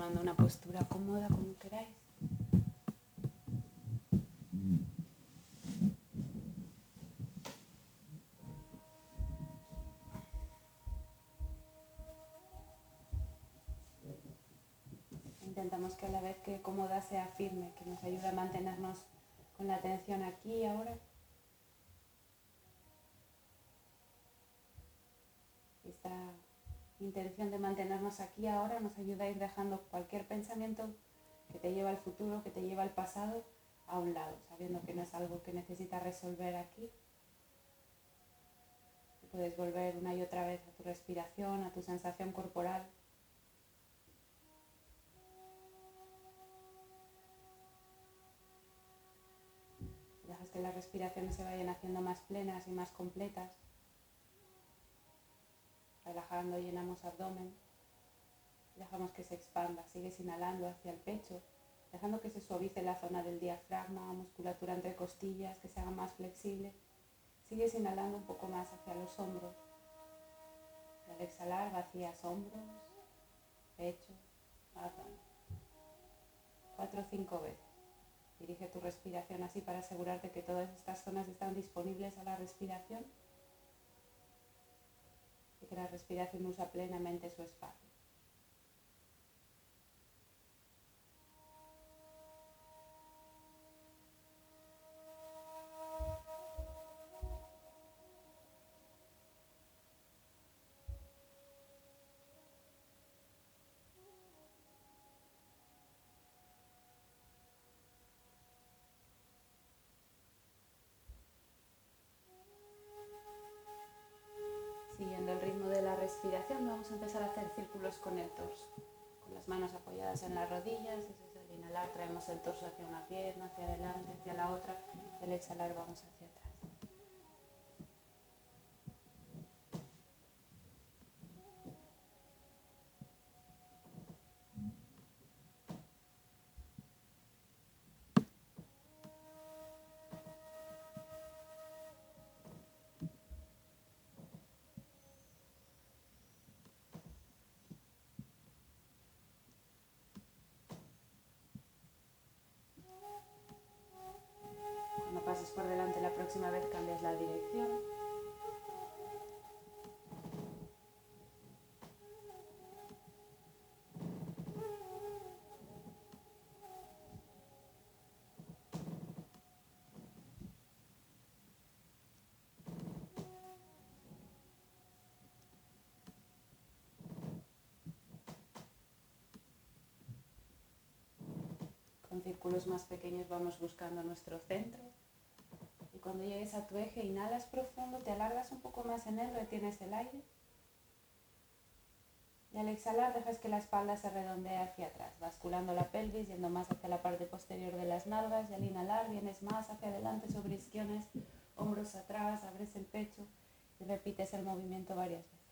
tomando una postura cómoda como queráis. Intentamos que a la vez que cómoda sea firme, que nos ayude a mantenernos con la atención aquí y ahora. Esta intención de mantenernos aquí ahora nos ayuda a ir dejando cualquier pensamiento que te lleva al futuro, que te lleva al pasado, a un lado, sabiendo que no es algo que necesitas resolver aquí. Puedes volver una y otra vez a tu respiración, a tu sensación corporal. Dejas que las respiraciones se vayan haciendo más plenas y más completas. Relajando, llenamos abdomen. Dejamos que se expanda. Sigues inhalando hacia el pecho, dejando que se suavice la zona del diafragma, musculatura entre costillas, que se haga más flexible. Sigues inhalando un poco más hacia los hombros. Y al exhalar vacías hombros, pecho, abdomen. 4 o 5 veces. Dirige tu respiración así para asegurarte que todas estas zonas están disponibles a la respiración y que la respiración usa plenamente su espacio. Siguiendo el ritmo de la respiración, vamos a empezar a hacer círculos con el torso. Con las manos apoyadas en las rodillas, desde el inhalar traemos el torso hacia una pierna, hacia adelante, hacia la otra, y al exhalar vamos hacia atrás. Cuando pases por delante la próxima vez cambias la dirección. Con círculos más pequeños vamos buscando nuestro centro. Y cuando llegues a tu eje, inhalas profundo, te alargas un poco más en él, retienes el aire. Y al exhalar dejas que la espalda se redondee hacia atrás, basculando la pelvis, yendo más hacia la parte posterior de las nalgas. Y al inhalar vienes más hacia adelante sobre isquiones, hombros atrás, abres el pecho y repites el movimiento varias veces.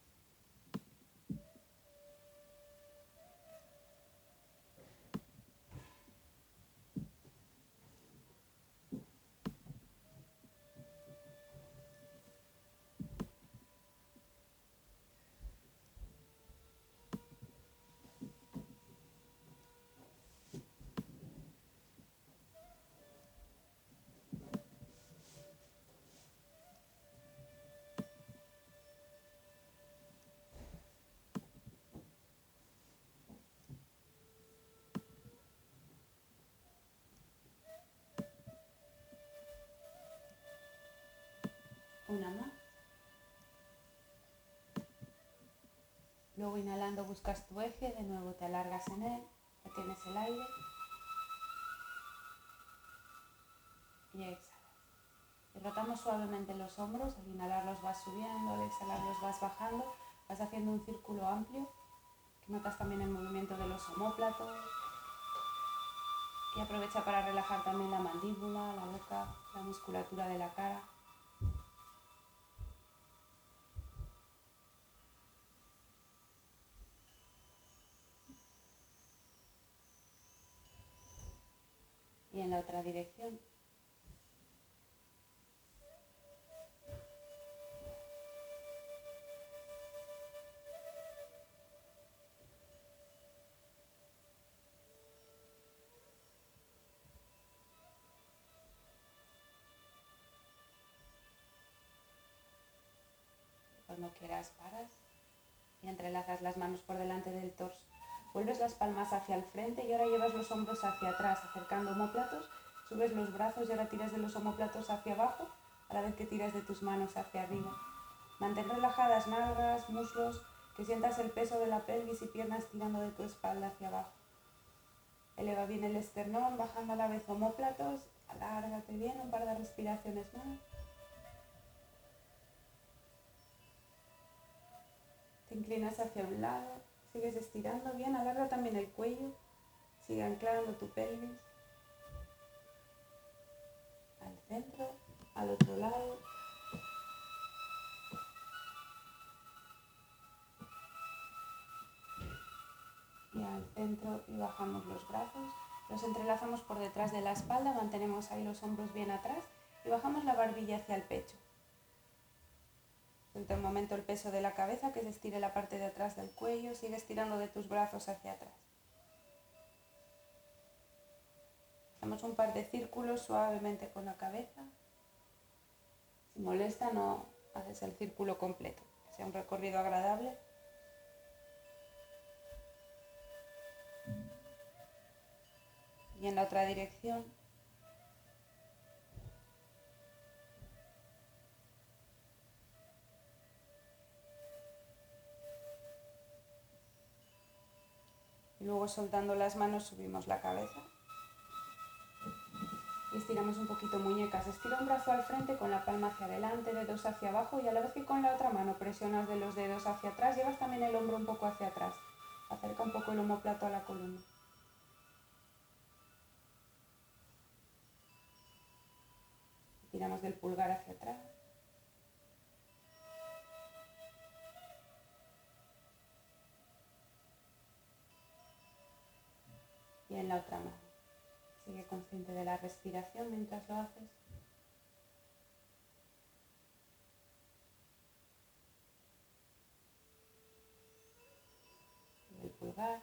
Una más. Luego inhalando buscas tu eje, de nuevo te alargas en él, retienes el aire y exhalas. Y rotamos suavemente los hombros, al inhalar los vas subiendo, al exhalar los vas bajando, vas haciendo un círculo amplio, que notas también el movimiento de los omóplatos. Y aprovecha para relajar también la mandíbula, la boca, la musculatura de la cara. Y en la otra dirección. Cuando quieras paras y entrelazas las manos por delante del torso. Vuelves las palmas hacia el frente y ahora llevas los hombros hacia atrás, acercando omóplatos. Subes los brazos y ahora tiras de los omóplatos hacia abajo, a la vez que tiras de tus manos hacia arriba. Mantén relajadas nalgas, muslos, que sientas el peso de la pelvis y piernas tirando de tu espalda hacia abajo. Eleva bien el esternón, bajando a la vez omóplatos. Alárgate bien, un par de respiraciones más. Te inclinas hacia un lado, sigues estirando bien, alarga también el cuello, sigue anclando tu pelvis. Al centro, al otro lado. Y al centro y bajamos los brazos. Los entrelazamos por detrás de la espalda, mantenemos ahí los hombros bien atrás y bajamos la barbilla hacia el pecho. Suelta un momento el peso de la cabeza, que se estire la parte de atrás del cuello, sigue estirando de tus brazos hacia atrás. Hacemos un par de círculos suavemente con la cabeza. Si molesta, no haces el círculo completo, que sea un recorrido agradable. Y en la otra dirección. Y luego, soltando las manos, subimos la cabeza. Y estiramos un poquito muñecas. Estira un brazo al frente con la palma hacia adelante, dedos hacia abajo, y a la vez que con la otra mano presionas de los dedos hacia atrás, llevas también el hombro un poco hacia atrás. Acerca un poco el omóplato a la columna. Tiramos del pulgar hacia atrás. Y en la otra mano. Sigue consciente de la respiración mientras lo haces. Y el pulgar.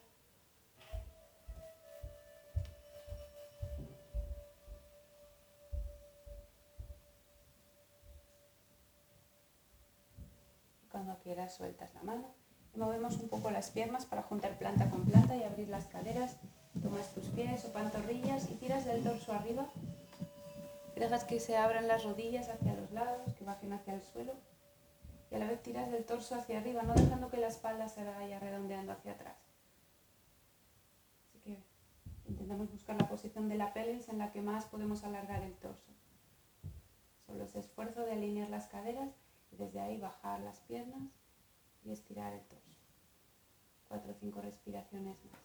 Cuando quieras, sueltas la mano y movemos un poco las piernas para juntar planta con planta y abrir las caderas. Tomas tus pies o pantorrillas y tiras del torso arriba. Dejas que se abran las rodillas hacia los lados, que bajen hacia el suelo. Y a la vez tiras del torso hacia arriba, no dejando que la espalda se vaya redondeando hacia atrás. Así que intentamos buscar la posición de la pelvis en la que más podemos alargar el torso. Solo ese esfuerzo de alinear las caderas y desde ahí bajar las piernas y estirar el torso. 4 o 5 respiraciones más.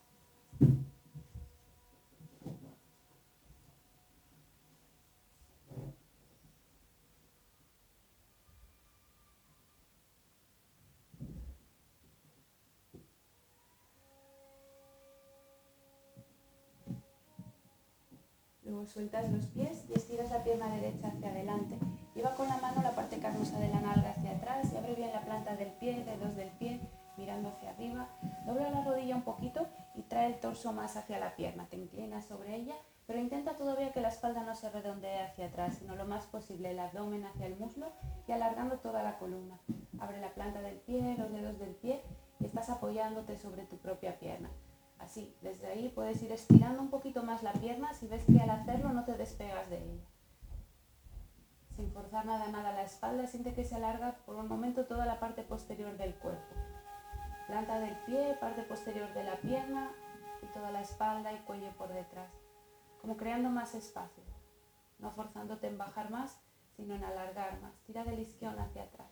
Luego sueltas los pies y estiras la pierna derecha hacia adelante. Lleva con la mano la parte carnosa de la nalga hacia atrás y abre bien la planta del pie, dedos del pie, mirando hacia arriba. Dobla la rodilla un poquito y trae el torso más hacia la pierna. Te inclinas sobre ella, pero intenta todavía que la espalda no se redondee hacia atrás, sino lo más posible el abdomen hacia el muslo y alargando toda la columna. Abre la planta del pie, los dedos del pie y estás apoyándote sobre tu propia pierna. Así, desde ahí puedes ir estirando un poquito más la pierna si ves que al hacerlo no te despegas de ella. Sin forzar nada la espalda, siente que se alarga por un momento toda la parte posterior del cuerpo. Planta del pie, parte posterior de la pierna y toda la espalda y cuello por detrás. Como creando más espacio, no forzándote en bajar más, sino en alargar más. Tira del isquión hacia atrás.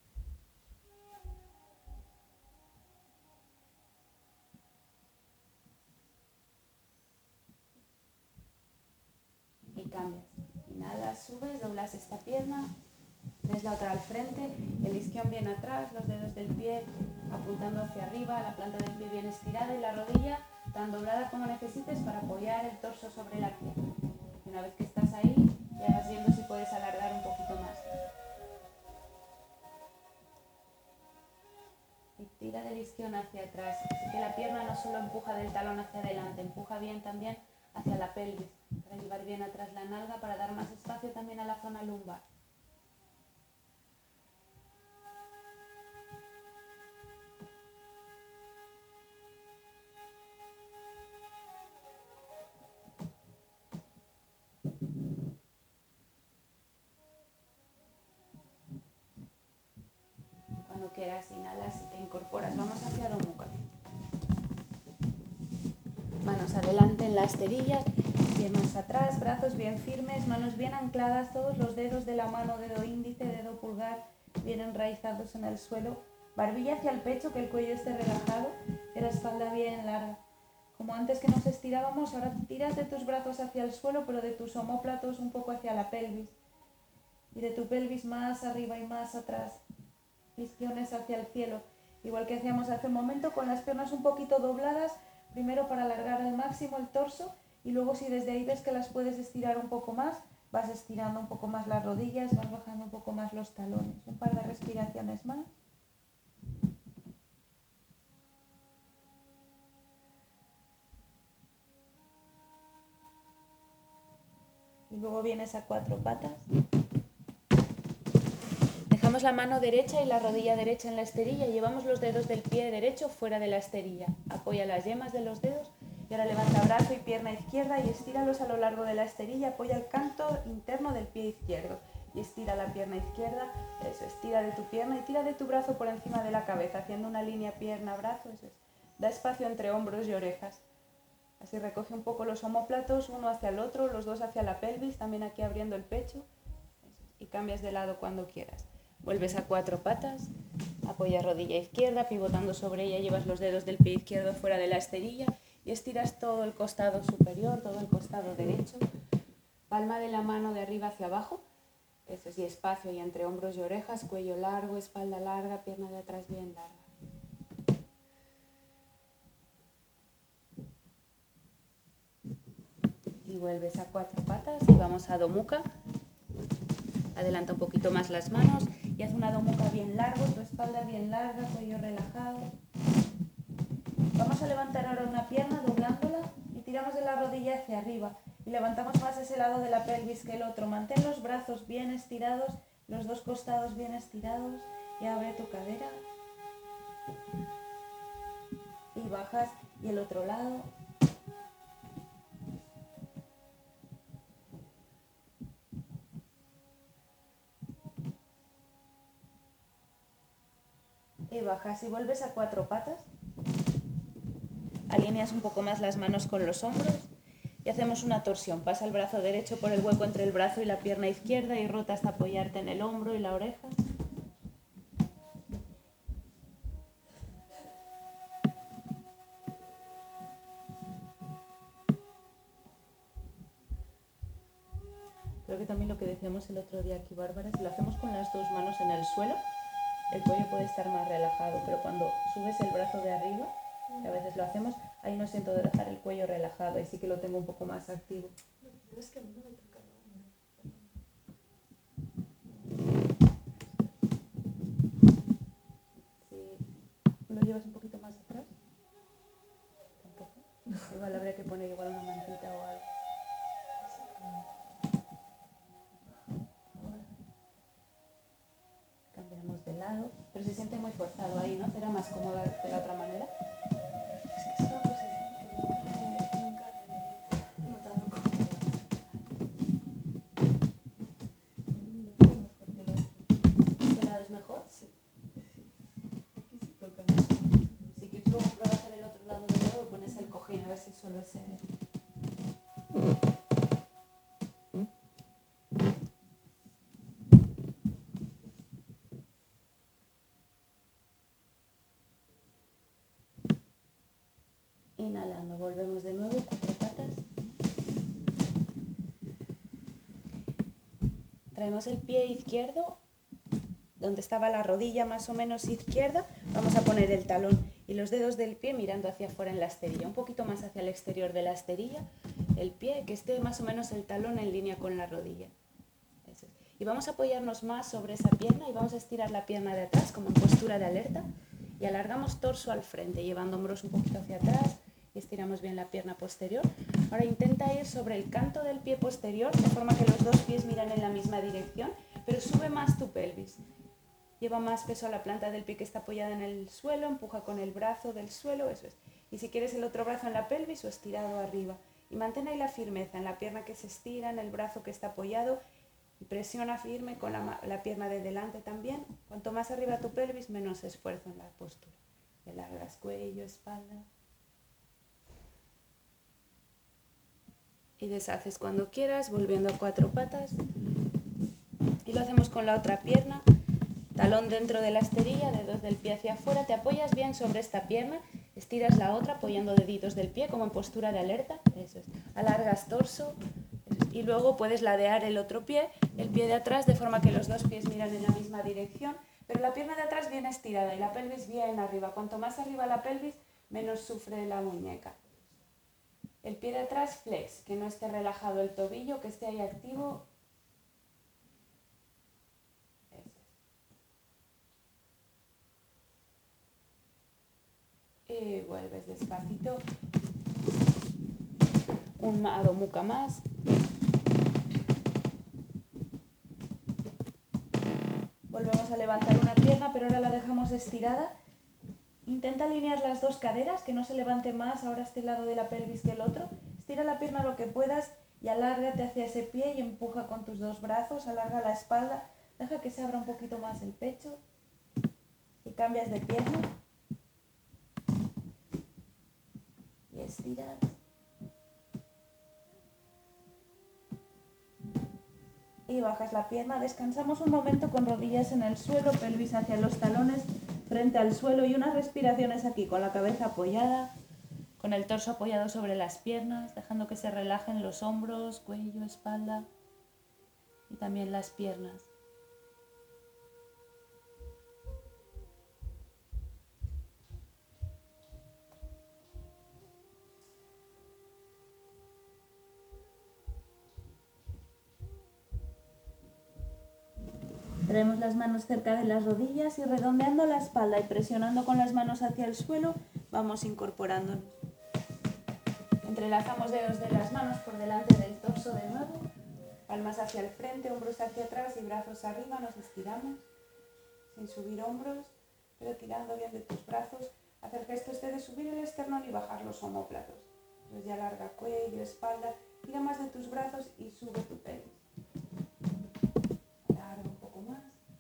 Y cambias. Inhalas, subes, doblas esta pierna, ves la otra al frente, el isquión bien atrás, los dedos del pie apuntando hacia arriba, la planta del pie bien estirada y la rodilla tan doblada como necesites para apoyar el torso sobre la pierna. Y una vez que estás ahí, ya vas viendo si puedes alargar un poquito más. Y tira del isquión hacia atrás, así que la pierna no solo empuja del talón hacia adelante, empuja bien también hacia la pelvis, para llevar bien atrás la nalga, para dar más espacio también a la zona lumbar. en la esterilla, piernas atrás, brazos bien firmes, manos bien ancladas, todos los dedos de la mano, dedo índice, dedo pulgar, bien enraizados en el suelo, barbilla hacia el pecho, que el cuello esté relajado y la espalda bien larga. Como antes que nos estirábamos, ahora tiras de tus brazos hacia el suelo, pero de tus omóplatos un poco hacia la pelvis. Y de tu pelvis más arriba y más atrás, visiones hacia el cielo, igual que hacíamos hace un momento, con las piernas un poquito dobladas, primero para alargar al máximo el torso, y luego si desde ahí ves que las puedes estirar un poco más, vas estirando un poco más las rodillas, vas bajando un poco más los talones. Un par de respiraciones más. Y luego vienes a 4 patas. Dejamos la mano derecha y la rodilla derecha en la esterilla y llevamos los dedos del pie derecho fuera de la esterilla. Apoya las yemas de los dedos y ahora levanta brazo y pierna izquierda y estíralos a lo largo de la esterilla. Apoya el canto interno del pie izquierdo y estira la pierna izquierda. Eso, estira de tu pierna y tira de tu brazo por encima de la cabeza, haciendo una línea pierna-brazo. Eso es. Da espacio entre hombros y orejas. Así recoge un poco los omóplatos, uno hacia el otro, los dos hacia la pelvis, también aquí abriendo el pecho. Y cambias de lado cuando quieras. Vuelves a 4 patas, apoya rodilla izquierda, pivotando sobre ella, llevas los dedos del pie izquierdo fuera de la esterilla y estiras todo el costado superior, todo el costado derecho, palma de la mano de arriba hacia abajo, eso sí, espacio y entre hombros y orejas, cuello largo, espalda larga, pierna de atrás bien larga. Y vuelves a 4 patas y vamos a Adho Mukha. Adelanta un poquito más las manos y haz un Adho Mukha bien largo, tu espalda bien larga, cuello relajado. Vamos a levantar ahora una pierna doblándola y tiramos de la rodilla hacia arriba. Y levantamos más ese lado de la pelvis que el otro. Mantén los brazos bien estirados, los dos costados bien estirados y abre tu cadera. Y bajas y el otro lado. Y bajas y vuelves a 4 patas. Alineas un poco más las manos con los hombros y hacemos una torsión. Pasa el brazo derecho por el hueco entre el brazo y la pierna izquierda y rota hasta apoyarte en el hombro y la oreja. Creo que también lo que decíamos el otro día aquí, Bárbara, si lo hacemos con las dos manos en el suelo, el cuello puede estar más relajado, pero cuando subes el brazo de arriba, que a veces lo hacemos, ahí no siento de dejar el cuello relajado, ahí sí que lo tengo un poco más activo. Es que a mí no me toca nada. Si lo llevas un poquito más atrás, tampoco. Igual habría que poner igual una mantita o algo. Cambiamos de lado, pero se siente muy forzado ahí, ¿no? ¿Será más cómoda de la otra manera? Es que es una posición que nunca he notado cómoda. ¿Este lado es mejor? Sí. Aquí sí toca. Si quieres luego probar a hacer el otro lado de nuevo, pones el cojín a ver si solo se... Inhalando, volvemos de nuevo, 4 patas. Traemos el pie izquierdo, donde estaba la rodilla más o menos izquierda, vamos a poner el talón y los dedos del pie mirando hacia afuera en la esterilla, un poquito más hacia el exterior de la esterilla, el pie, que esté más o menos el talón en línea con la rodilla. Eso es. Y vamos a apoyarnos más sobre esa pierna y vamos a estirar la pierna de atrás como en postura de alerta y alargamos torso al frente, llevando hombros un poquito hacia atrás y estiramos bien la pierna posterior. Ahora intenta ir sobre el canto del pie posterior, de forma que los dos pies miran en la misma dirección, pero sube más tu pelvis. Lleva más peso a la planta del pie que está apoyada en el suelo, empuja con el brazo del suelo, eso es. Y si quieres el otro brazo en la pelvis o estirado arriba. Y mantén ahí la firmeza en la pierna que se estira, en el brazo que está apoyado. Y presiona firme con la pierna de delante también. Cuanto más arriba tu pelvis, menos esfuerzo en la postura. Alargas cuello, espalda. y deshaces cuando quieras, volviendo a 4 patas. Y lo hacemos con la otra pierna, talón dentro de la esterilla, dedos del pie hacia afuera, te apoyas bien sobre esta pierna, estiras la otra apoyando deditos del pie como en postura de alerta, eso es, alargas torso, eso es. Y luego puedes ladear el otro pie, el pie de atrás, de forma que los dos pies miran en la misma dirección, pero la pierna de atrás bien estirada y la pelvis bien arriba. Cuanto más arriba la pelvis, menos sufre la muñeca. El pie de atrás flex, que no esté relajado el tobillo, que esté ahí activo. Eso es. Y vuelves despacito. Un Adho Mukha más. Volvemos a levantar una pierna, pero ahora la dejamos estirada. Intenta alinear las dos caderas, que no se levante más ahora este lado de la pelvis que el otro. Estira la pierna lo que puedas y alárgate hacia ese pie y empuja con tus dos brazos. Alarga la espalda, deja que se abra un poquito más el pecho y cambias de pierna. Y estiras. Y bajas la pierna, descansamos un momento con rodillas en el suelo, pelvis hacia los talones, frente al suelo y unas respiraciones aquí con la cabeza apoyada, con el torso apoyado sobre las piernas, dejando que se relajen los hombros, cuello, espalda y también las piernas. Traemos las manos cerca de las rodillas y redondeando la espalda y presionando con las manos hacia el suelo, vamos incorporándonos. Entrelazamos dedos de las manos por delante del torso de nuevo, palmas hacia el frente, hombros hacia atrás y brazos arriba, nos estiramos, sin subir hombros, pero tirando bien de tus brazos, hacer el gesto este de subir el esternón y bajar los omóplatos. Entonces ya larga cuello, espalda, tira más de tus brazos y sube tu pelvis. Un poco más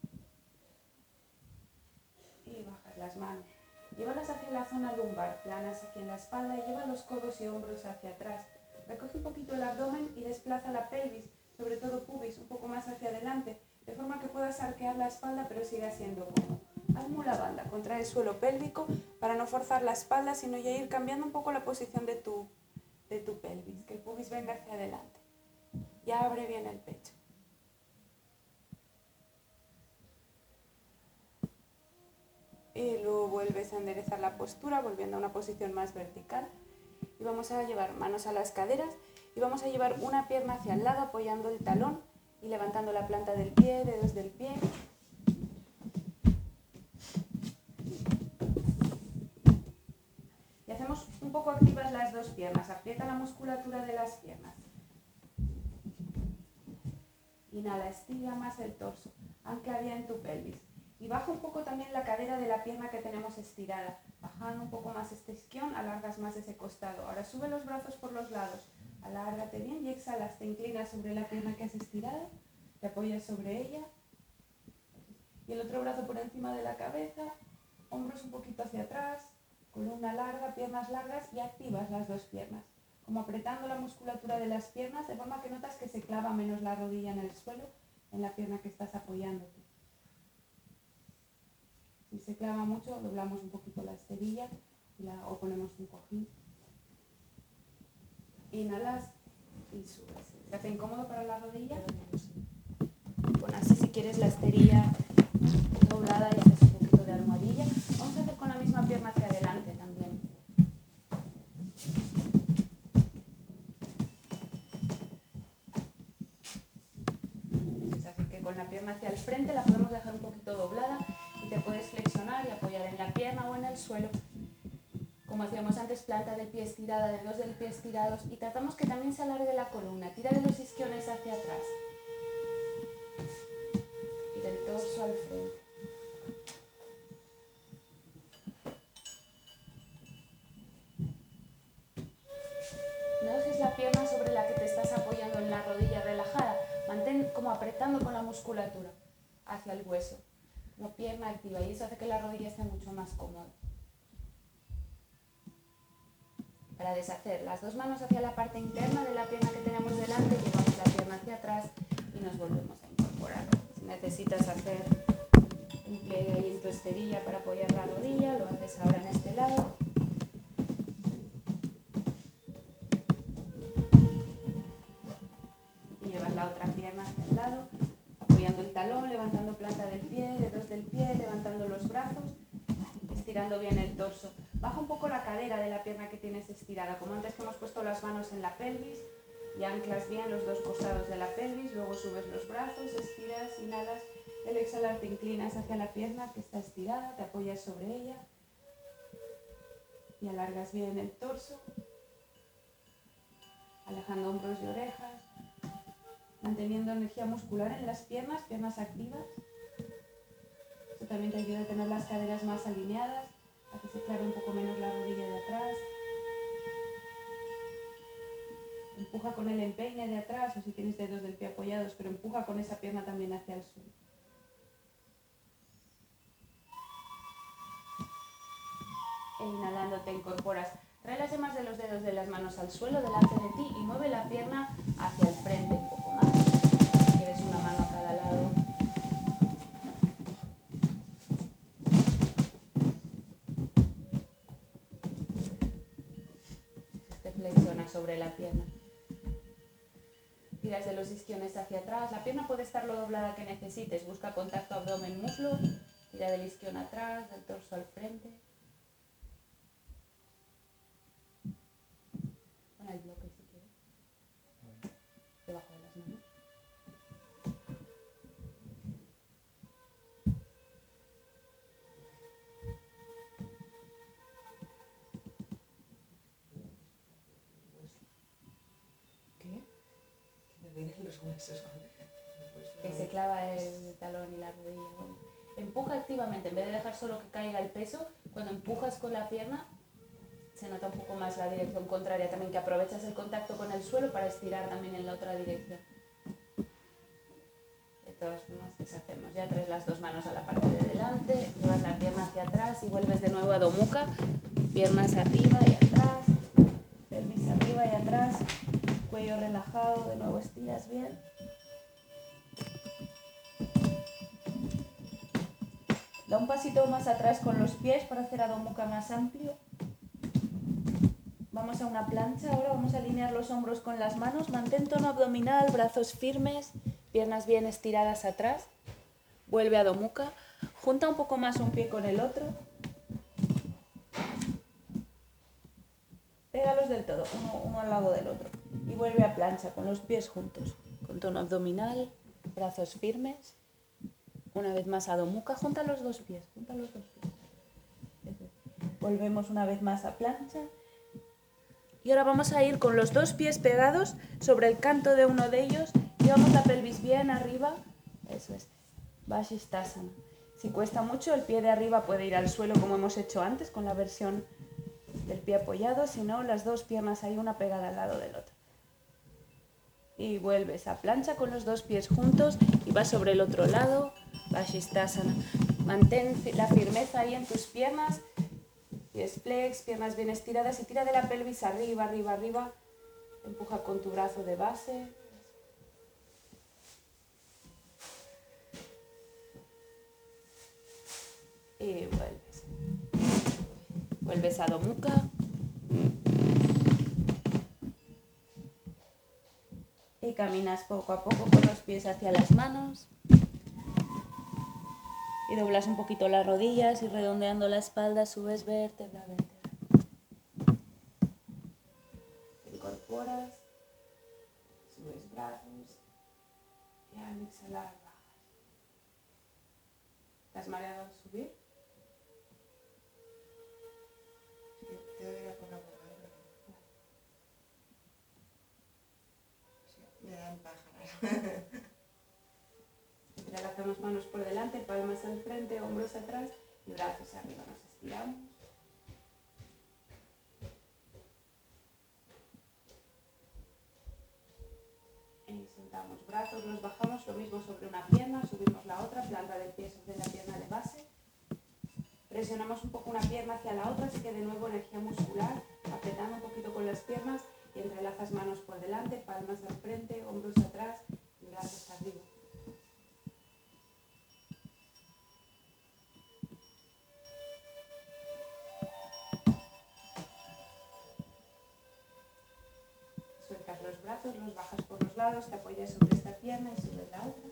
y bajas las manos, llévalas hacia la zona lumbar, planas aquí en la espalda y lleva los codos y hombros hacia atrás, recoge un poquito el abdomen y desplaza la pelvis, sobre todo pubis, un poco más hacia adelante, de forma que puedas arquear la espalda pero siga siendo cómodo. Haz mula bandha, contrae el suelo pélvico para no forzar la espalda, sino ya ir cambiando un poco la posición de tu pelvis, que el pubis venga hacia adelante, ya abre bien el pecho. Y luego vuelves a enderezar la postura, volviendo a una posición más vertical. Y vamos a llevar manos a las caderas y vamos a llevar una pierna hacia el lado apoyando el talón y levantando la planta del pie, dedos del pie. Y hacemos un poco activas las dos piernas, aprieta la musculatura de las piernas. Inhala, estira más el torso, ancla bien en tu pelvis. Y baja un poco también la cadera de la pierna que tenemos estirada. Bajando un poco más este isquión, alargas más ese costado. Ahora sube los brazos por los lados. Alárgate bien y exhalas. Te inclinas sobre la pierna que has estirado. Te apoyas sobre ella. Y el otro brazo por encima de la cabeza. Hombros un poquito hacia atrás. Columna larga, piernas largas y activas las dos piernas. Como apretando la musculatura de las piernas, de forma que notas que se clava menos la rodilla en el suelo, en la pierna que estás apoyándote. Si se clava mucho, doblamos un poquito la esterilla o ponemos un cojín. Inhalas y subes. ¿Se hace incómodo para la rodilla? Pon así si quieres la esterilla doblada y haces un poquito de almohadilla. Vamos a hacer con la misma pierna hacia adelante también. Así que con la pierna hacia el frente la podemos dejar un poquito doblada. Y te puedes flexionar y apoyar en la pierna o en el suelo. Como hacíamos antes, planta del pie estirada, dedos del pie estirados. Y tratamos que también se alargue la columna. Tira de los isquiones hacia atrás. Y del torso al frente. No dejes la pierna sobre la que te estás apoyando en la rodilla relajada. Mantén como apretando con la musculatura hacia el hueso. La pierna activa y eso hace que la rodilla esté mucho más cómoda. Para deshacer, las dos manos hacia la parte interna de la pierna que tenemos delante, llevamos la pierna hacia atrás y nos volvemos a incorporar. Si necesitas hacer un pliegue ahí en tu esterilla para apoyar la rodilla, lo haces ahora en este lado. Y llevas la otra pierna hacia el lado, apoyando el talón, levantando planta del pie, dedos del pie, levantando los brazos, estirando bien el torso. Baja un poco la cadera de la pierna que tienes estirada, como antes que hemos puesto las manos en la pelvis y anclas bien los dos costados de la pelvis, luego subes los brazos, estiras, inhalas, al exhalar te inclinas hacia la pierna que está estirada, te apoyas sobre ella y alargas bien el torso, alejando hombros y orejas, manteniendo energía muscular en las piernas, piernas activas. Esto también te ayuda a tener las caderas más alineadas, a que se aclare un poco menos la rodilla de atrás. Empuja con el empeine de atrás, o si tienes dedos del pie apoyados, pero empuja con esa pierna también hacia el suelo. E inhalando te incorporas. Trae las yemas de los dedos de las manos al suelo delante de ti y mueve la pierna hacia el frente un poco más. Si quieres una mano a cada lado. Te flexionas sobre la pierna. Tiras de los isquiones hacia atrás. La pierna puede estar lo doblada que necesites. Busca contacto abdomen-muslo. Tira del isquion atrás, del torso al frente. Pon el bloque si quieres. Debajo de las manos. Los huesos. Que se clava el talón y la rodilla. Bueno, empuja activamente, en vez de dejar solo que caiga el peso, cuando empujas con la pierna se nota un poco más la dirección contraria también, que aprovechas el contacto con el suelo para estirar también en la otra dirección. De todas formas, deshacemos. Ya traes las dos manos a la parte de delante, llevas la pierna hacia atrás y vuelves de nuevo a Adho Mukha, piernas arriba y atrás, pelvis arriba y atrás. Cuello relajado, de nuevo estiras bien. Da un pasito más atrás con los pies para hacer Adho Mukha más amplio. Vamos a una plancha, ahora vamos a alinear los hombros con las manos, mantén tono abdominal, brazos firmes, piernas bien estiradas atrás. Vuelve a Adho Mukha, junta un poco más un pie con el otro. Pégalos del todo, uno al lado del otro. Y vuelve a plancha con los pies juntos, con tono abdominal, brazos firmes. Una vez más a Adho Mukha, junta los dos pies, Volvemos una vez más a plancha. Y ahora vamos a ir con los dos pies pegados sobre el canto de uno de ellos. Llevamos la pelvis bien arriba. Eso es. Vashisthasana. Si cuesta mucho, el pie de arriba puede ir al suelo como hemos hecho antes con la versión del pie apoyado. Si no, las dos piernas ahí, una pegada al lado del otro. Y vuelves a plancha con los dos pies juntos y vas sobre el otro lado. Vashisthasana. Mantén la firmeza ahí en tus piernas. Pies flex, piernas bien estiradas y tira de la pelvis arriba, arriba, arriba. Empuja con tu brazo de base. Y vuelves. Vuelves a Adho Mukha. Y caminas poco a poco con los pies hacia las manos. Y doblas un poquito las rodillas y redondeando la espalda subes vértebra a vértebra. Te incorporas, subes brazos y al exhalar bajas. ¿Te has mareado al subir? Sí, te doy la cola por ahí. Sí, me dan pájaras. Relajamos manos por delante, palmas al frente, hombros atrás y brazos arriba. Nos estiramos. Y sentamos brazos, los bajamos, lo mismo sobre una pierna, subimos la otra, planta del pie sobre la pierna de base. Presionamos un poco una pierna hacia la otra, así que de nuevo energía muscular, apretando un poquito con las piernas y entrelazas manos por delante, palmas al frente, hombros atrás y brazos arriba. Sueltas los brazos, los bajas por los lados, te apoyas sobre esta pierna y subes la otra.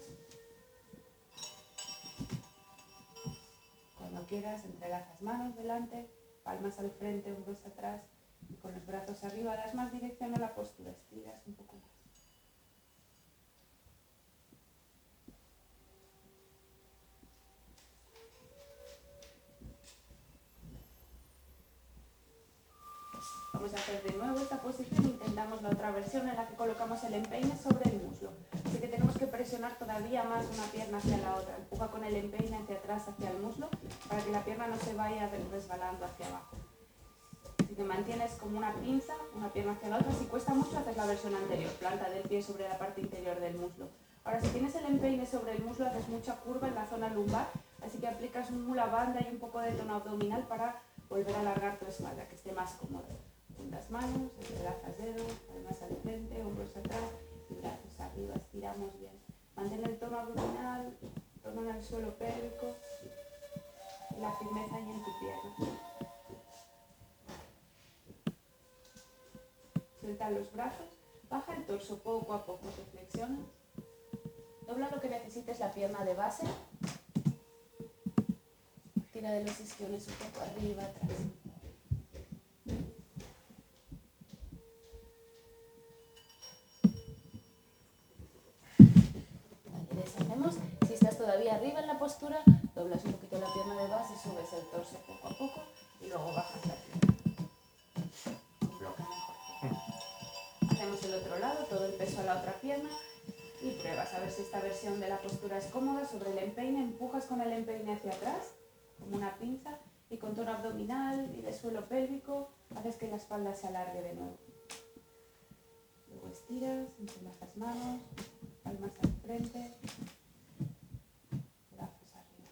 Cuando quieras, entrelazas manos delante, palmas al frente, hombros atrás y con los brazos arriba das más dirección a la postura, estiras un poco más. Vamos a hacer de nuevo esta posición, intentamos la otra versión en la que colocamos el empeine sobre el muslo. Así que tenemos que presionar todavía más una pierna hacia la otra. Empuja con el empeine hacia atrás, hacia el muslo, para que la pierna no se vaya resbalando hacia abajo. Así que mantienes como una pinza, una pierna hacia la otra. Si cuesta mucho, haces la versión anterior, planta del pie sobre la parte interior del muslo. Ahora, si tienes el empeine sobre el muslo, haces mucha curva en la zona lumbar, así que aplicas un mula banda y un poco de tono abdominal para volver a alargar tu espalda, que esté más cómodo. Juntas manos, entrelazas dedos, palmas al frente, hombros atrás y brazos arriba, estiramos bien. Mantén el tono abdominal, tono en el suelo pélvico y la firmeza ahí en tu pierna. Suelta los brazos, baja el torso poco a poco, te flexionas. Dobla lo que necesites la pierna de base. Tira de los isquiones un poco arriba, atrás. Vale, deshacemos. Si estás todavía arriba en la postura, doblas un poquito la pierna de base, subes el torso poco a poco y luego bajas la pierna. Bloca mejor. Hacemos el otro lado, todo el peso a la otra pierna. Y pruebas a ver si esta versión de la postura es cómoda. Sobre el empeine, empujas con el empeine hacia atrás, como una pinza, y con tono abdominal y de suelo pélvico, haces que la espalda se alargue de nuevo. Luego estiras, entrelazas manos, palmas al frente, brazos arriba.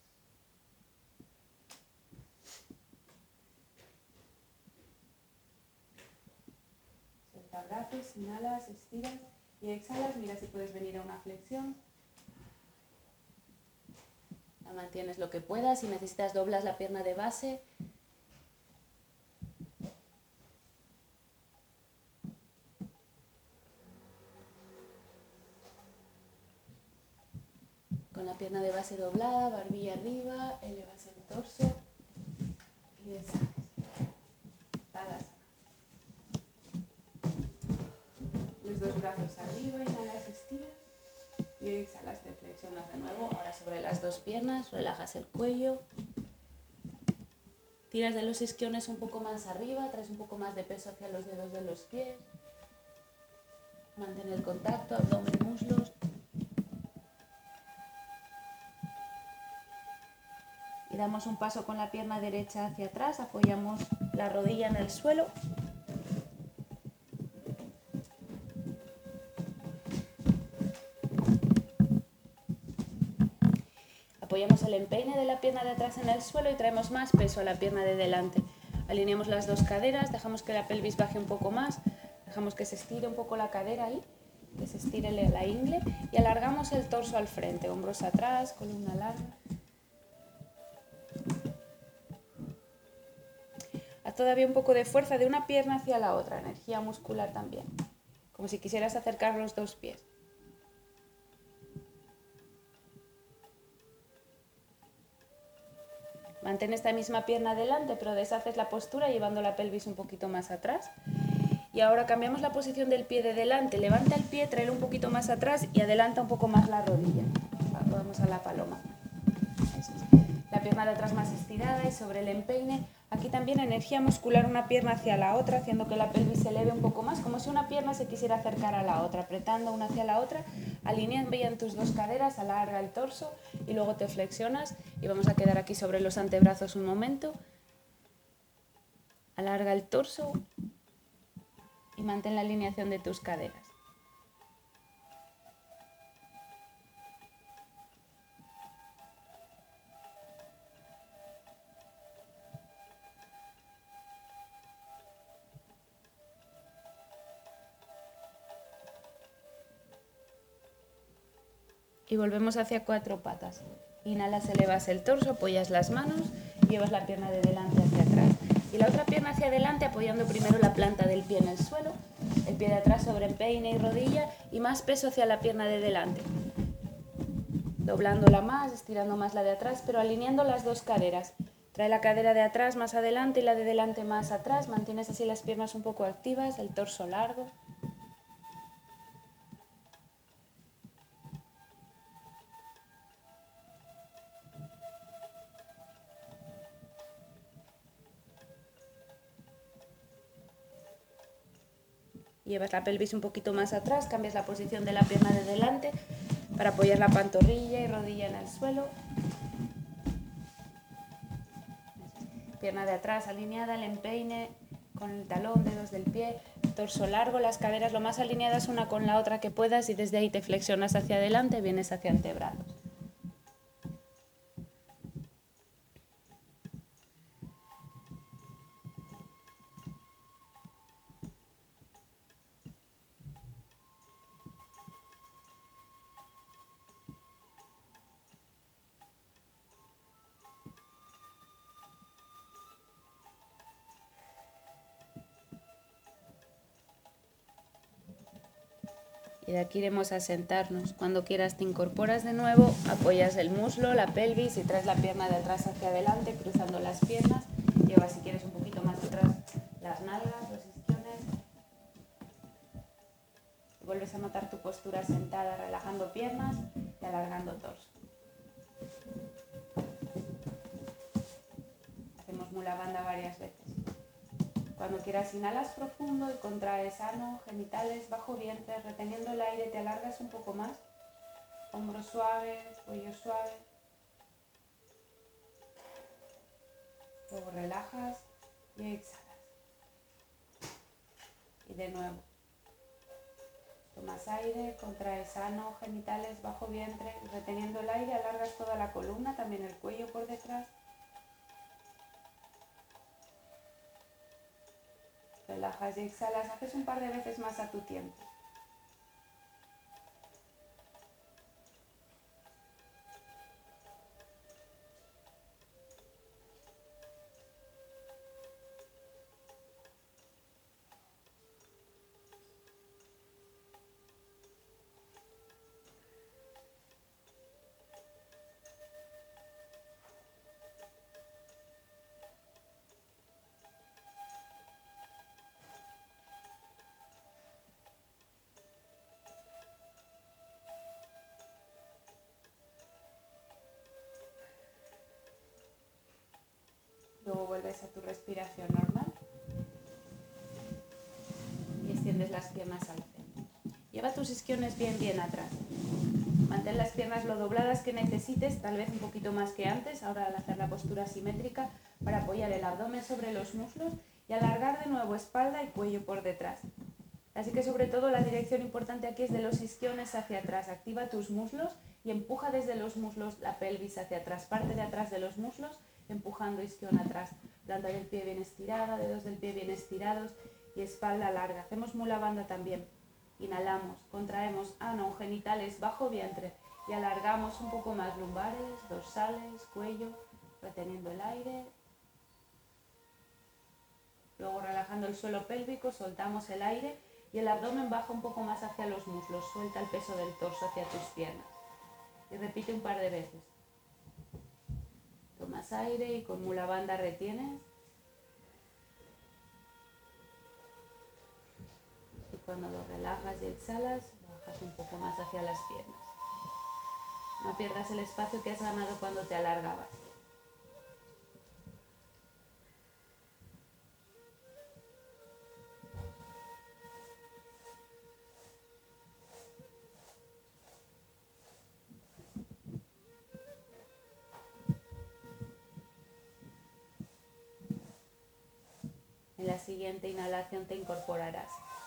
Suelta brazos, inhalas, estiras. Y exhalas, mira si puedes venir a una flexión. La mantienes lo que puedas. Si necesitas, doblas la pierna de base. Con la pierna de base doblada, barbilla arriba, elevas el torso y exhalas. Tadasana. Los dos brazos arriba, inhalas, estiras y exhalas, te flexionas de nuevo. Ahora sobre las dos piernas, relajas el cuello. Tiras de los isquiones un poco más arriba, traes un poco más de peso hacia los dedos de los pies. Mantén el contacto, abdomen, muslos. Y damos un paso con la pierna derecha hacia atrás, apoyamos la rodilla en el suelo. Apoyamos el empeine de la pierna de atrás en el suelo y traemos más peso a la pierna de delante. Alineamos las dos caderas, dejamos que la pelvis baje un poco más, dejamos que se estire un poco la cadera ahí, que se estire la ingle y alargamos el torso al frente, hombros atrás, columna larga. Haz todavía un poco de fuerza de una pierna hacia la otra, energía muscular también, como si quisieras acercar los dos pies. Mantén esta misma pierna adelante, pero deshaces la postura llevando la pelvis un poquito más atrás. Y ahora cambiamos la posición del pie de delante. Levanta el pie, tráelo un poquito más atrás y adelanta un poco más la rodilla. Vamos a la paloma. Eso es. La pierna de atrás más estirada y sobre el empeine. Aquí también energía muscular, una pierna hacia la otra, haciendo que la pelvis se eleve un poco más, como si una pierna se quisiera acercar a la otra, apretando una hacia la otra. Alinea bien tus dos caderas, alarga el torso y luego te flexionas. Y vamos a quedar aquí sobre los antebrazos un momento. Alarga el torso y mantén la alineación de tus caderas. y volvemos hacia 4 patas. Inhalas, elevas el torso, apoyas las manos y llevas la pierna de delante hacia atrás. Y la otra pierna hacia adelante apoyando primero la planta del pie en el suelo, el pie de atrás sobre empeine y rodilla y más peso hacia la pierna de delante. Doblándola más, estirando más la de atrás, pero alineando las dos caderas. Trae la cadera de atrás más adelante y la de delante más atrás. Mantienes así las piernas un poco activas, el torso largo. Llevas la pelvis un poquito más atrás, cambias la posición de la pierna de delante para apoyar la pantorrilla y rodilla en el suelo. Pierna de atrás alineada, el empeine con el talón, dedos del pie, torso largo, las caderas lo más alineadas una con la otra que puedas y desde ahí te flexionas hacia adelante, vienes hacia antebrazos. Y de aquí iremos a sentarnos. Cuando quieras te incorporas de nuevo, apoyas el muslo, la pelvis y traes la pierna de atrás hacia adelante, cruzando las piernas. Llevas si quieres un poquito más atrás las nalgas, los isquiones. Vuelves a notar tu postura sentada, relajando piernas y alargando torso. Hacemos mula bandha varias veces. Cuando quieras inhalas profundo y contraes ano, genitales, bajo vientre, reteniendo el aire, te alargas un poco más. Hombros suaves, cuello suave. Luego relajas y exhalas. Y de nuevo. Tomas aire, contraes ano, genitales, bajo vientre, reteniendo el aire, alargas toda la columna, también el cuello por detrás. Relajas y exhalas, haces un par de veces más a tu tiempo. Luego vuelves a tu respiración normal y extiendes las piernas al centro. Lleva tus isquiones bien atrás. Mantén las piernas lo dobladas que necesites, tal vez un poquito más que antes, ahora al hacer la postura simétrica, para apoyar el abdomen sobre los muslos y alargar de nuevo espalda y cuello por detrás. Así que sobre todo la dirección importante aquí es de los isquiones hacia atrás. Activa tus muslos y empuja desde los muslos la pelvis hacia atrás, parte de atrás de los muslos, empujando isquión atrás. Planta del pie bien estirada, dedos del pie bien estirados y espalda larga. Hacemos mula bandha también. Inhalamos, contraemos ano, genitales, bajo vientre y alargamos un poco más lumbares, dorsales, cuello, reteniendo el aire. Luego relajando el suelo pélvico, soltamos el aire y el abdomen baja un poco más hacia los muslos. Suelta el peso del torso hacia tus piernas. Y repite un par de veces. Tomas aire y con mula bandha retienes. Y cuando lo relajas y exhalas, bajas un poco más hacia las piernas. No pierdas el espacio que has ganado cuando te alargabas. En la siguiente inhalación te incorporarás.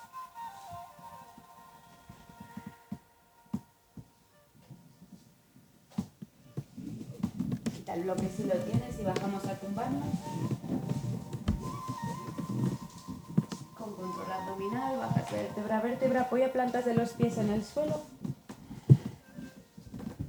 Quita el bloque si lo tienes y bajamos a tumbarnos. Con control abdominal, bajas vértebra a vértebra, apoya plantas de los pies en el suelo.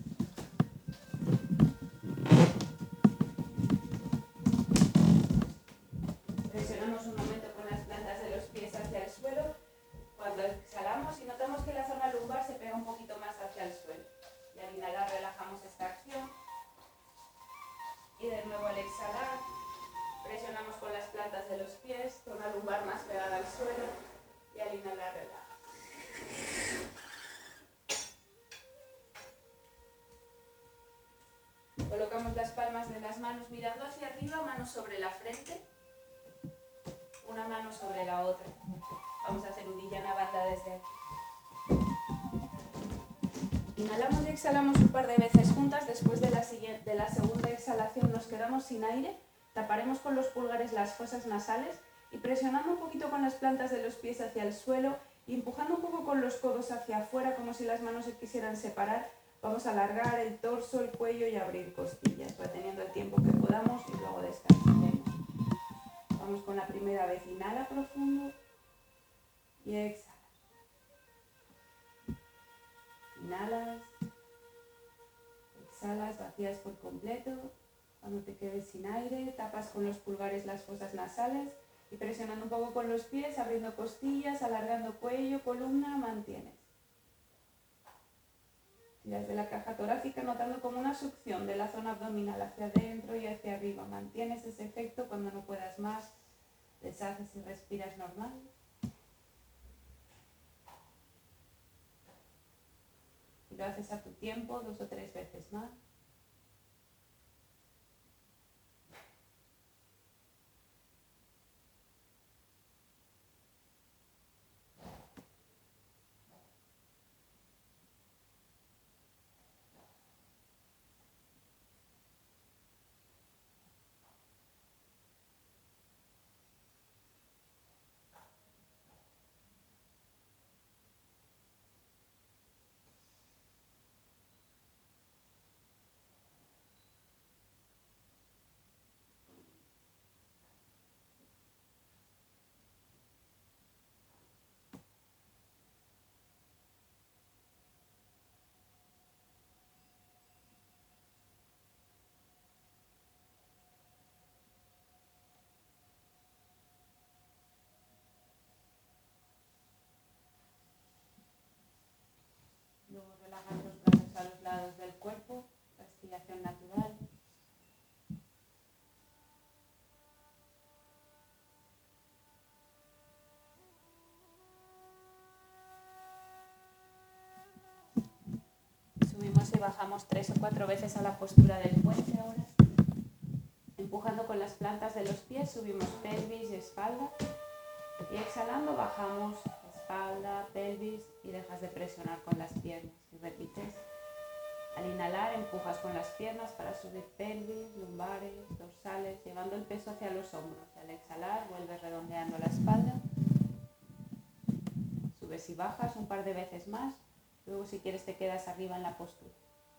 mirando hacia arriba, manos sobre la frente, una mano sobre la otra. Vamos a hacer Uddiyana Bandha desde aquí. Inhalamos y exhalamos un par de veces juntas. Después de la segunda exhalación nos quedamos sin aire. Taparemos con los pulgares las fosas nasales y presionando un poquito con las plantas de los pies hacia el suelo y empujando un poco con los codos hacia afuera como si las manos se quisieran separar. Vamos a alargar el torso, el cuello y abrir costillas, reteniendo el tiempo que podamos y luego descansaremos. Vamos con la primera vez. Inhala profundo y exhala. Inhalas, exhalas, vacías por completo. Cuando te quedes sin aire, tapas con los pulgares las fosas nasales y presionando un poco con los pies, abriendo costillas, alargando cuello, columna, mantienes. Tiras de la caja torácica notando como una succión de la zona abdominal hacia adentro y hacia arriba. Mantienes ese efecto. Cuando no puedas más, deshaces y respiras normal. Y lo haces a tu tiempo, 2 o 3 veces más. Luego relajas los brazos a los lados del cuerpo, respiración natural. Subimos y bajamos 3 o 4 veces a la postura del puente ahora. Empujando con las plantas de los pies, subimos pelvis y espalda. Y exhalando bajamos espalda, pelvis y dejas de presionar con las piernas. Y repites. Al inhalar empujas con las piernas para subir pelvis, lumbares, dorsales, llevando el peso hacia los hombros. Y al exhalar vuelves redondeando la espalda. Subes y bajas un par de veces más. Luego si quieres te quedas arriba en la postura.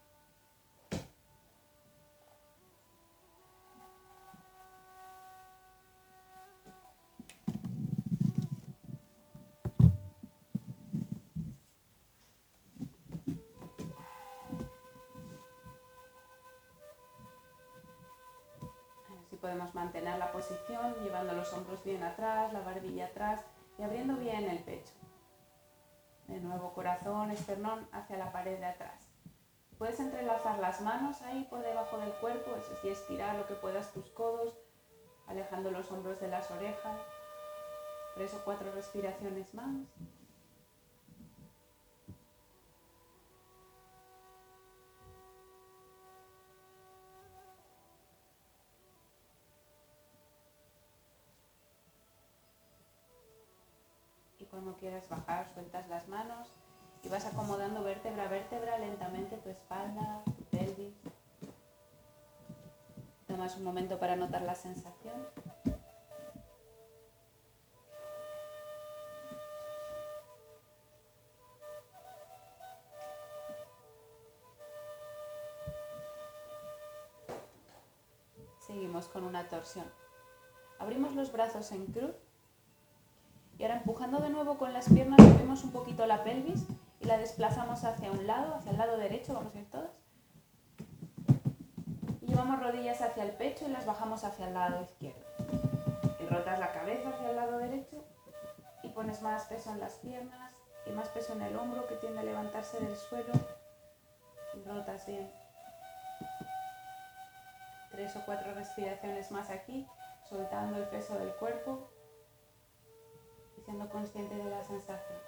Así podemos mantener la posición, llevando los hombros bien atrás, la barbilla atrás y abriendo bien el pecho. De nuevo corazón, esternón hacia la pared de atrás. Puedes entrelazar las manos ahí por debajo del cuerpo, es decir, estirar lo que puedas tus codos, alejando los hombros de las orejas. 3 o 4 respiraciones más. Y cuando quieras bajar, sueltas las manos y vas acomodando vértebra a vértebra lentamente tu espalda, tu pelvis. Tomas un momento para notar la sensación. Seguimos con una torsión. Abrimos los brazos en cruz y ahora empujando de nuevo con las piernas subimos un poquito la pelvis y la desplazamos hacia un lado, hacia el lado derecho, vamos a ir todos. Y llevamos rodillas hacia el pecho y las bajamos hacia el lado izquierdo. Y rotas la cabeza hacia el lado derecho y pones más peso en las piernas y más peso en el hombro que tiende a levantarse del suelo y rotas bien. 3 o 4 respiraciones más aquí, soltando el peso del cuerpo y siendo consciente de la sensación.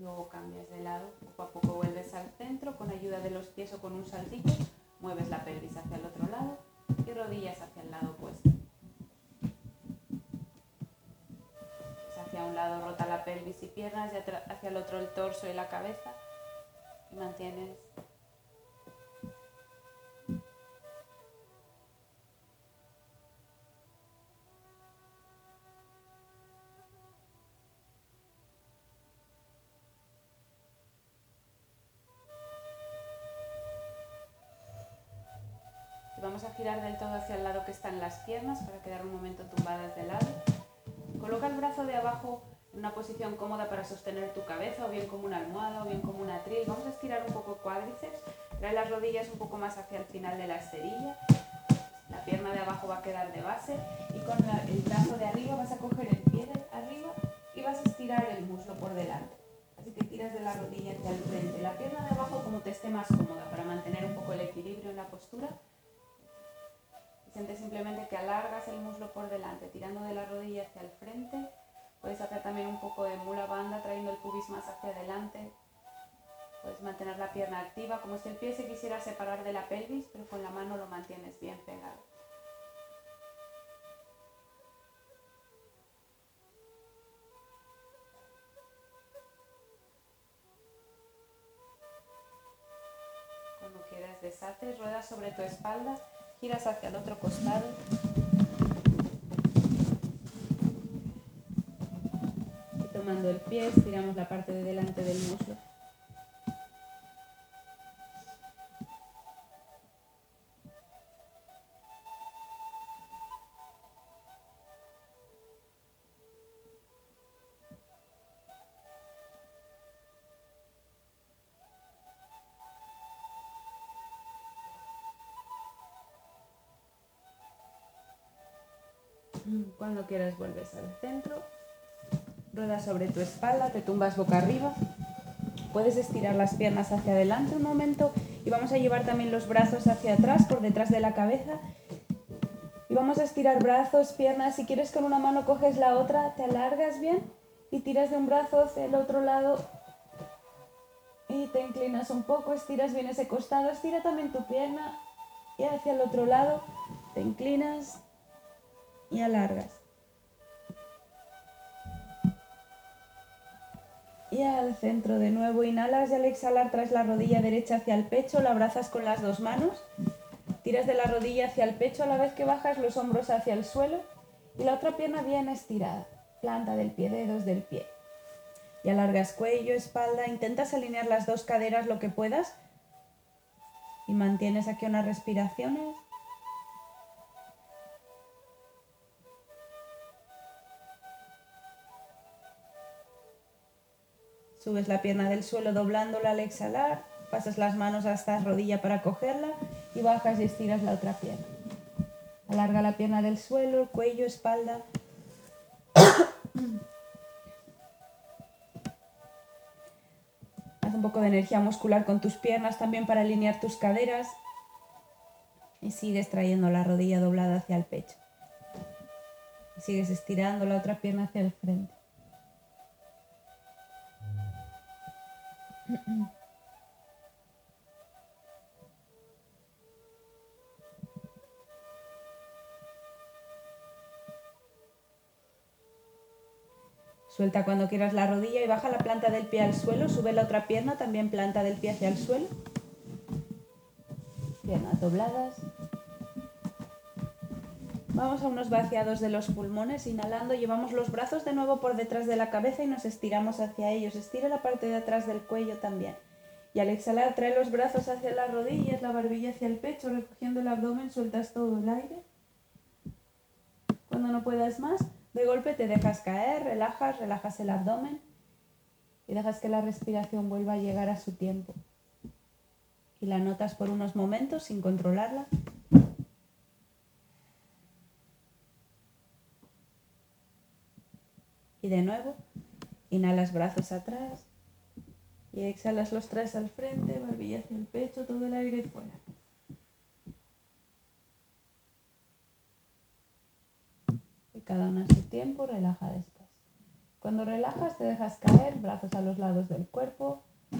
Luego cambias de lado, poco a poco vuelves al centro, con ayuda de los pies o con un saltito, mueves la pelvis hacia el otro lado y rodillas hacia el lado opuesto. Hacia un lado rota la pelvis y piernas, y hacia el otro el torso y la cabeza, y mantienes. Y vamos a girar del todo hacia el lado que están las piernas para quedar un momento tumbadas de lado. Coloca el brazo de abajo en una posición cómoda para sostener tu cabeza, o bien como una almohada, o bien como un atril. Vamos a estirar un poco cuádriceps, trae las rodillas un poco más hacia el final de la esterilla. La pierna de abajo va a quedar de base y con el brazo de arriba vas a coger el pie de arriba y vas a estirar el muslo por delante. Así que tiras de la rodilla hacia el frente. La pierna de abajo como te esté más cómoda para mantener un poco el equilibrio en la postura. Siente simplemente que alargas el muslo por delante, tirando de la rodilla hacia el frente. Puedes hacer también un poco de mula bandha, trayendo el pubis más hacia adelante. Puedes mantener la pierna activa, como si el pie se quisiera separar de la pelvis, pero con la mano lo mantienes bien pegado. Cuando quieras deshaces, ruedas sobre tu espalda, giras hacia el otro costado. Y tomando el pie, estiramos la parte de delante del muslo. Cuando quieras vuelves al centro, ruedas sobre tu espalda, te tumbas boca arriba, puedes estirar las piernas hacia adelante un momento y vamos a llevar también los brazos hacia atrás, por detrás de la cabeza, y vamos a estirar brazos, piernas. Si quieres con una mano coges la otra, te alargas bien y tiras de un brazo hacia el otro lado y te inclinas un poco, estiras bien ese costado, estira también tu pierna y hacia el otro lado te inclinas y alargas. Y al centro de nuevo, inhalas y al exhalar traes la rodilla derecha hacia el pecho, la abrazas con las dos manos, tiras de la rodilla hacia el pecho a la vez que bajas los hombros hacia el suelo y la otra pierna bien estirada, planta del pie, dedos del pie. Y alargas cuello, espalda, intentas alinear las dos caderas lo que puedas y mantienes aquí unas respiraciones. Subes la pierna del suelo doblándola al exhalar, pasas las manos hasta la rodilla para cogerla y bajas y estiras la otra pierna. Alarga la pierna del suelo, cuello, espalda. Haz un poco de energía muscular con tus piernas también para alinear tus caderas y sigues trayendo la rodilla doblada hacia el pecho. Y sigues estirando la otra pierna hacia el frente. Suelta cuando quieras la rodilla y baja la planta del pie al suelo. Sube la otra pierna, también planta del pie hacia el suelo. Piernas dobladas. Vamos a unos vaciados de los pulmones. Inhalando, llevamos los brazos de nuevo por detrás de la cabeza y nos estiramos hacia ellos. Estira la parte de atrás del cuello también. Y al exhalar, trae los brazos hacia las rodillas, la barbilla hacia el pecho, recogiendo el abdomen, sueltas todo el aire. Cuando no puedas más, de golpe te dejas caer, relajas el abdomen y dejas que la respiración vuelva a llegar a su tiempo. Y la notas por unos momentos sin controlarla. Y de nuevo, inhalas brazos atrás y exhalas los tres al frente, barbilla hacia el pecho, todo el aire fuera. Y cada uno a su tiempo, relaja despacio. Cuando relajas te dejas caer, brazos a los lados del cuerpo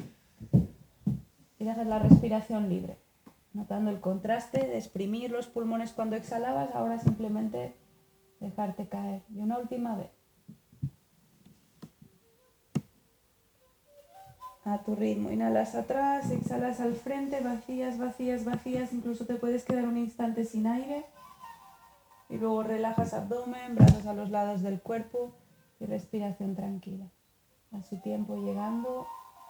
y dejas la respiración libre, notando el contraste de exprimir los pulmones cuando exhalabas, ahora simplemente dejarte caer. Y una última vez. A tu ritmo, inhalas atrás, exhalas al frente, vacías, vacías, vacías, incluso te puedes quedar un instante sin aire y luego relajas abdomen, brazos a los lados del cuerpo y respiración tranquila. A su tiempo llegando.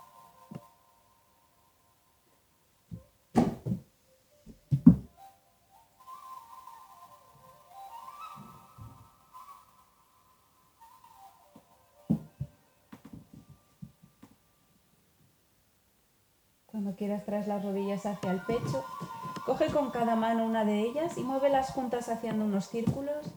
Cuando quieras traes las rodillas hacia el pecho. Coge con cada mano una de ellas y muévelas juntas haciendo unos círculos.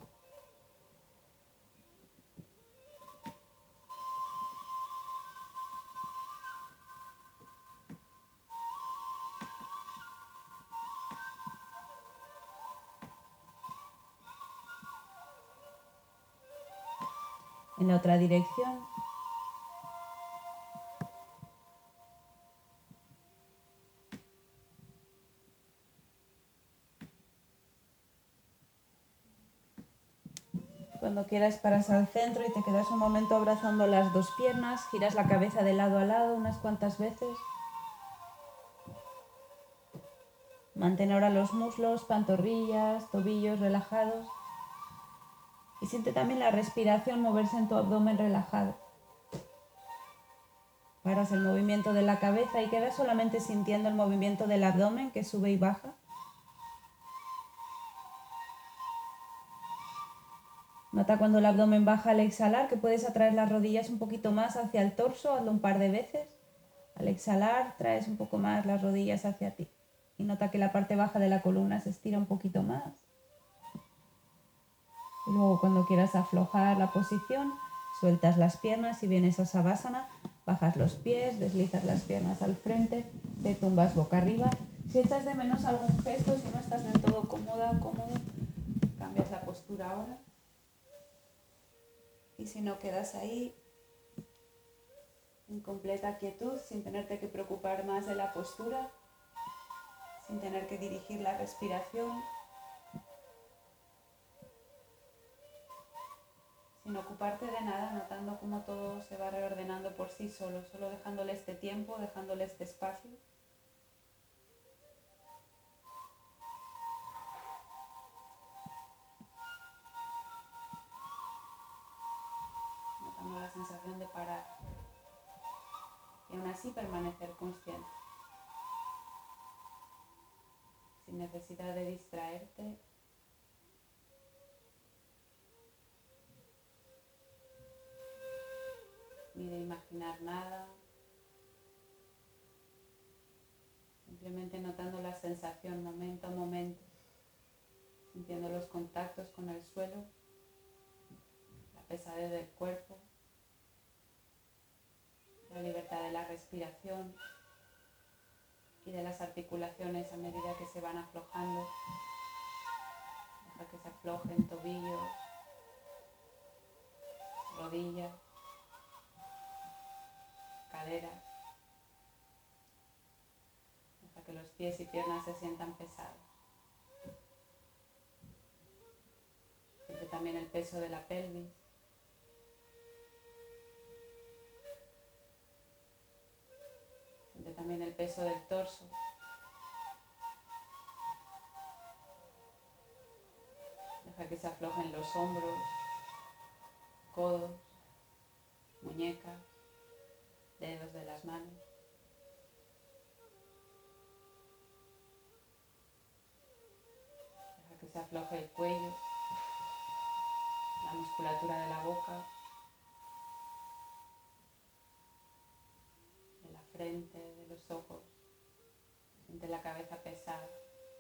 En la otra dirección. Cuando quieras paras al centro y te quedas un momento abrazando las dos piernas, giras la cabeza de lado a lado unas cuantas veces. Mantén ahora los muslos, pantorrillas, tobillos relajados y siente también la respiración moverse en tu abdomen relajado. Paras el movimiento de la cabeza y quedas solamente sintiendo el movimiento del abdomen que sube y baja. Nota cuando el abdomen baja al exhalar que puedes atraer las rodillas un poquito más hacia el torso, hazlo un par de veces. Al exhalar traes un poco más las rodillas hacia ti. Y nota que la parte baja de la columna se estira un poquito más. Y luego cuando quieras aflojar la posición, sueltas las piernas y vienes a Savasana, bajas los pies, deslizas las piernas al frente, te tumbas boca arriba. Si echas de menos algún gesto, si no estás del todo cómoda, cómodo, cambias la postura ahora. Y si no, quedas ahí en completa quietud, sin tenerte que preocupar más de la postura, sin tener que dirigir la respiración, sin ocuparte de nada, notando cómo todo se va reordenando por sí solo, solo dejándole este tiempo, dejándole este espacio. Notando la sensación de parar y aún así permanecer consciente, sin necesidad de distraerte. Ni de imaginar nada, simplemente notando la sensación momento a momento, sintiendo los contactos con el suelo, la pesadez del cuerpo, la libertad de la respiración y de las articulaciones a medida que se van aflojando. Deja que se aflojen tobillos, rodillas, caderas. Deja que los pies y piernas se sientan pesados. Siente también el peso de la pelvis. Siente también el peso del torso. Deja que se aflojen los hombros, codos, muñecas, dedos de las manos. Deja que se afloje el cuello, la musculatura de la boca, de la frente, de los ojos. Siente la cabeza pesada.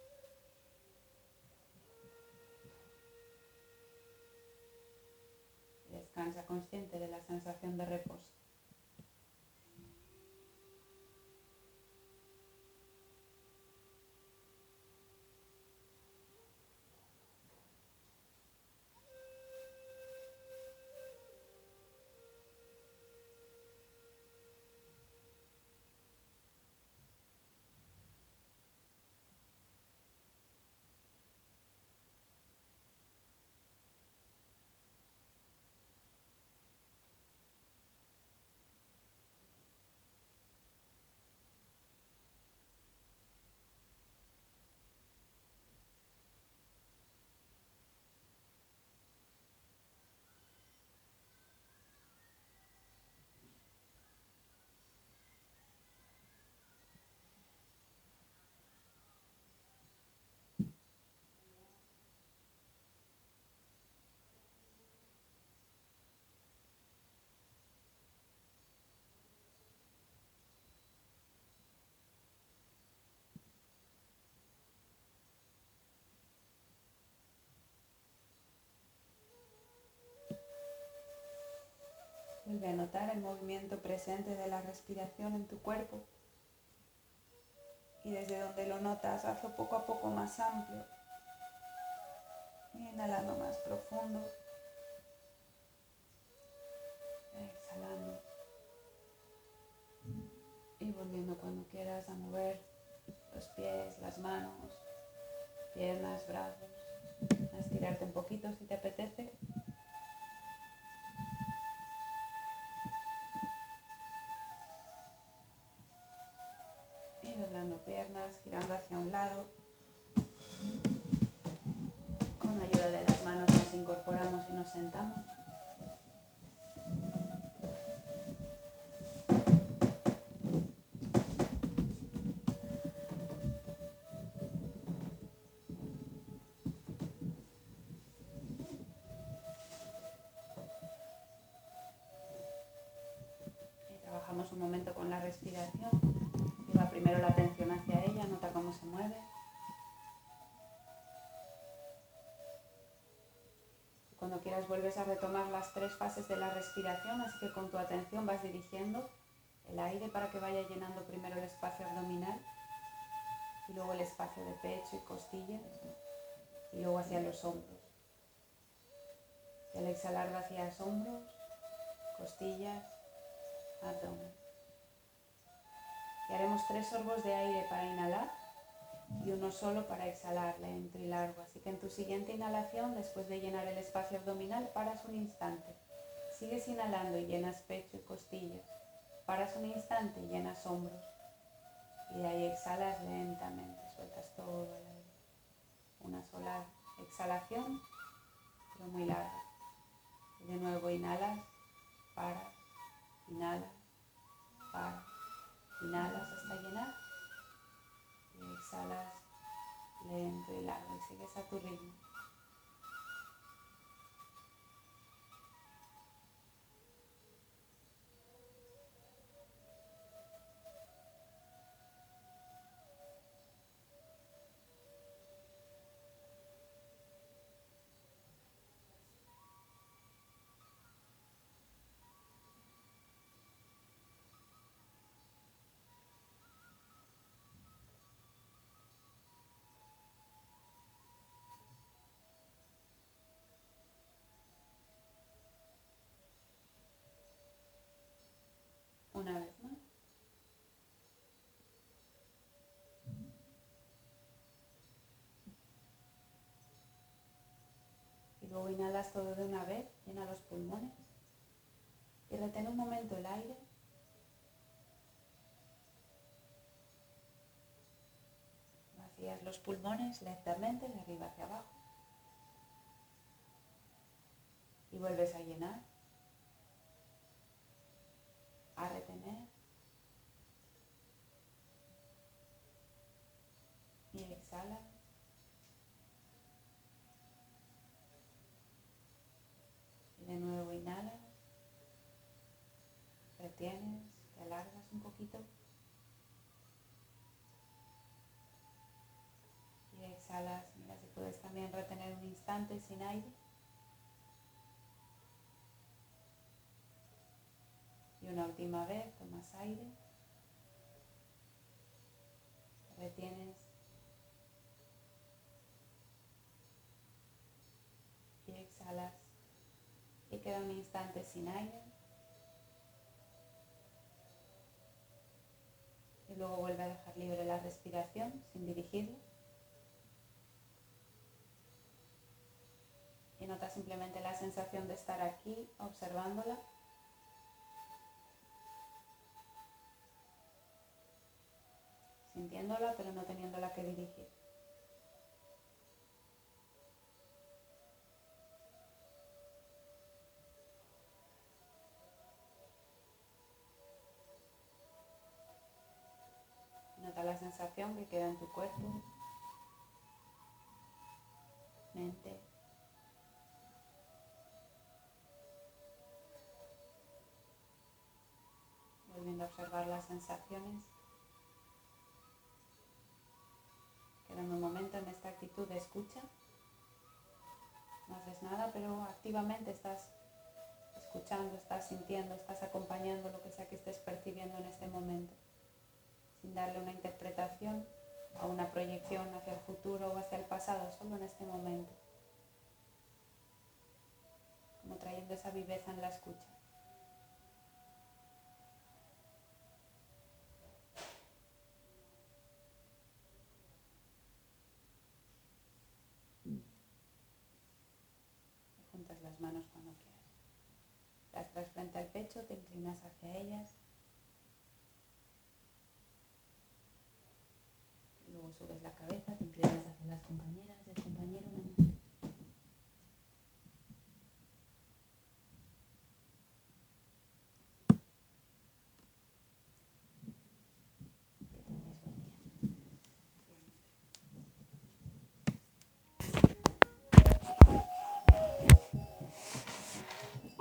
Y descansa consciente de la sensación de reposo. Vuelve a notar el movimiento presente de la respiración en tu cuerpo y desde donde lo notas, hazlo poco a poco más amplio, inhalando más profundo, exhalando y volviendo cuando quieras a mover los pies, las manos, piernas, brazos, a estirarte un poquito si te apetece. Y doblando piernas, girando hacia un lado. Con ayuda de las manos nos incorporamos y nos sentamos. Y trabajamos un momento con la respiración. Lleva primero la atención hacia ella, nota cómo se mueve. Cuando quieras vuelves a retomar las 3 fases de la respiración, así que con tu atención vas dirigiendo el aire para que vaya llenando primero el espacio abdominal y luego el espacio de pecho y costillas y luego hacia los hombros. Y al exhalar vacías hombros, costillas, abdomen. Y haremos 3 sorbos de aire para inhalar y uno solo para exhalar, lento y largo. Así que en tu siguiente inhalación, después de llenar el espacio abdominal, paras un instante. Sigues inhalando y llenas pecho y costillas. Paras un instante y llenas hombros. Y de ahí exhalas lentamente, sueltas todo el aire. Una sola exhalación, pero muy larga. Y de nuevo inhalas, paras, inhalas, paras, inhalas hasta llenar. Y exhalas lento y largo y sigues a tu ritmo. Una vez más. Y luego inhalas todo de una vez, llena los pulmones. Y retén un momento el aire. Vacías los pulmones lentamente de arriba hacia abajo. Y vuelves a llenar. A retener. Y exhala. Y de nuevo inhala. Retienes, te alargas un poquito. Y exhalas. Mira si puedes también retener un instante sin aire. Y una última vez, tomas aire. Retienes. Y exhalas. Y queda un instante sin aire. Y luego vuelve a dejar libre la respiración sin dirigirla. Y nota simplemente la sensación de estar aquí, observándola. Sintiéndola, pero no teniéndola que dirigir. Nota la sensación que queda en tu cuerpo, mente. Volviendo a observar las sensaciones. Quedando un momento en esta actitud de escucha. No haces nada, pero activamente estás escuchando, estás sintiendo, estás acompañando lo que sea que estés percibiendo en este momento, sin darle una interpretación o una proyección hacia el futuro o hacia el pasado, solo en este momento, como trayendo esa viveza en la escucha. Juntas las manos cuando quieras. Las traes frente al pecho, te inclinas hacia ellas. Luego subes la cabeza, te inclinas hacia las compañeras y el compañero.